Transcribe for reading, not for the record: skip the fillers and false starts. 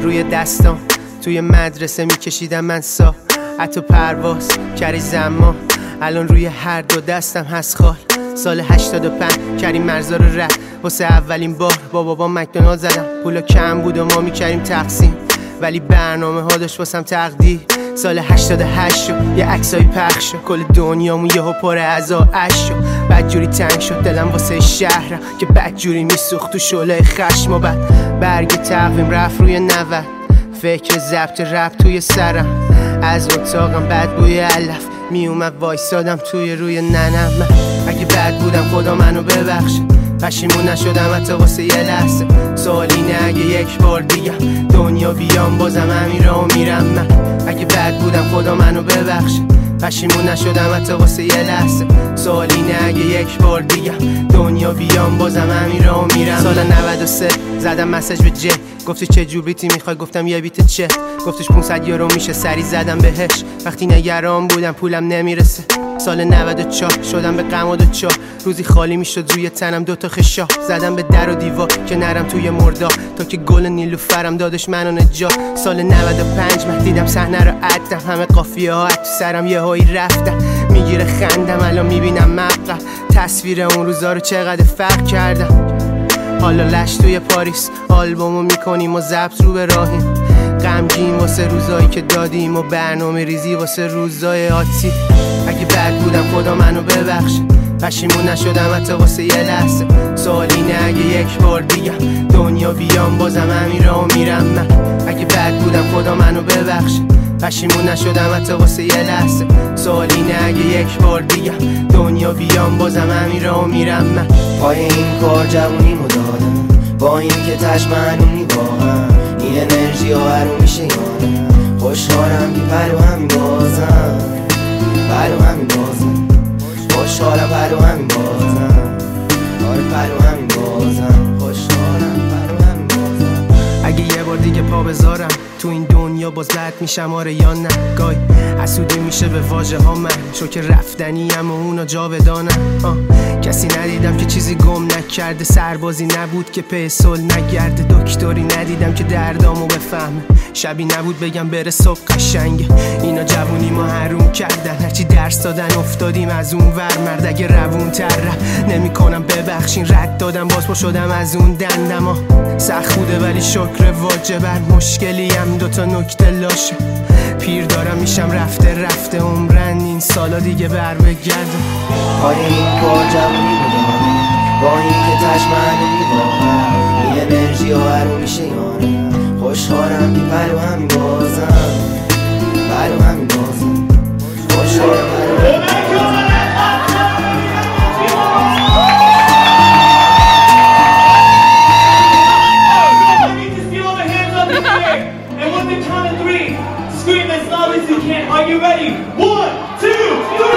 روی دستام توی مدرسه میکشیدم من سا حتی پرواز کری زمان الان روی هر دو دستم هست خال. سال 85 کریم مرزا رو رد واسه اولین بار با بابا مکدونالد زدم. پولا کم بود و ما میکردیم تقسیم ولی برنامه ها داشت واسم تقدیر. سال 88 شد یه عکسای پخش شد کل دنیامون یهو پر از آش شد. بدجوری تنگ شد دلم واسه شهرم که بدجوری میسوخت تو شعله خشم و بعد برگ تقویم رفت روی 90. فکر ضبط رپ توی سرم از اتاقم بد بوی علف میومد وایسادم توی روی ننم. من اگه بد بودم خدا منو ببخشه پشیمون نشدم حتی واسه یه لحظه. سوال اینه اگه یک بار دیگه دنیا بیام بازم همین راهو میرم. من اگه بد بودم خدا منو ببخشه پشیمون نشدم حتی واسه یه لحظه. سوال اینه اگه یک بار دیگه دنیا بیام بازم همین راهو میرم. سال 93 زدم مسیج به جه گفتی چه جور بیتی میخوای گفتم یه بیت چه گفتش 500 یورو میشه سری زدم بهش وقتی نگران بودم پولم نمیرسه. سال 94 شدم به غم و دوچار روزی خالی میشد روی تنم دوتا خشا زدم به در و دیوار که نرم توی مردا تا که گل نیلوفرم دادش منو نجا. سال 95 من دیدم صحنه رو عدم همه قافیه ها تو سرم یه هایی رفتم میگیره خندم الان میبینم مقطع تصویر اون روزا رو چقدر فرق کردم. حالا لش توی پاریس آلبومو میکنیم و ضبط رو به راهیم غمگین واسه روزایی که دادیم و برنامه ریزی واسه روزای آتی. اگه بد بودم خدا منو ببخشه پشیمون نشدم حتی واسه یه لحظه. سوال اینه اگه یک بار دیگه دنیا بیام بازم همین راهو میرم. من اگه بد بودم خدا منو ببخشه پشیمون نشدم حتی واسه یه لحظه. سوال اینه اگه یک بار دیگه دنیا بیام بازم همین راهو میرم. من پای این کار جوونیمو دادم با این که تشمنونی واقعا این انرژی ها هرو میشه یادم خوشحالم بی پرو همین بازم پرو همین بازم خوشحالم پرو همین بازم آره پرو همین بازم خوشحالم پرو همین بازم. اگه یه بار دیگه پا بذارم تو این دنیا باز بد میشم آره یا نه گای حسودی میشه به واژه ها من چون که رفتنی ام و اونا جاودانم. کسی ندیدم که چیزی گم نکرده سربازی نبود که پی صلح نگرده دکتری ندیدم که دردامو بفهمه شبی نبود بگم بره صبح قشنگه. اینا جوونی ما حروم کردن هرچی درس دادن افتادیم از اون ور مرد اگه روون تر نمی کنم ببخشین رد دادم باز پا شدم از اون دندما سخت بوده ولی شکر واجبه مشکلیم دوتا نکته لاشه پیر دارم میشم رفته عمرن این سالا دیگه بر بگردم. پای این کار جوونی بودم با این که تشمنونی واقعا این انرژی ها هرو میشه یارم خوشحالم بی پرو همین بازم پرو همین بازم خوشحالم پرو همین بازم. And on the count of 3, scream as loud as you can. Are you ready? 1, 2, 3.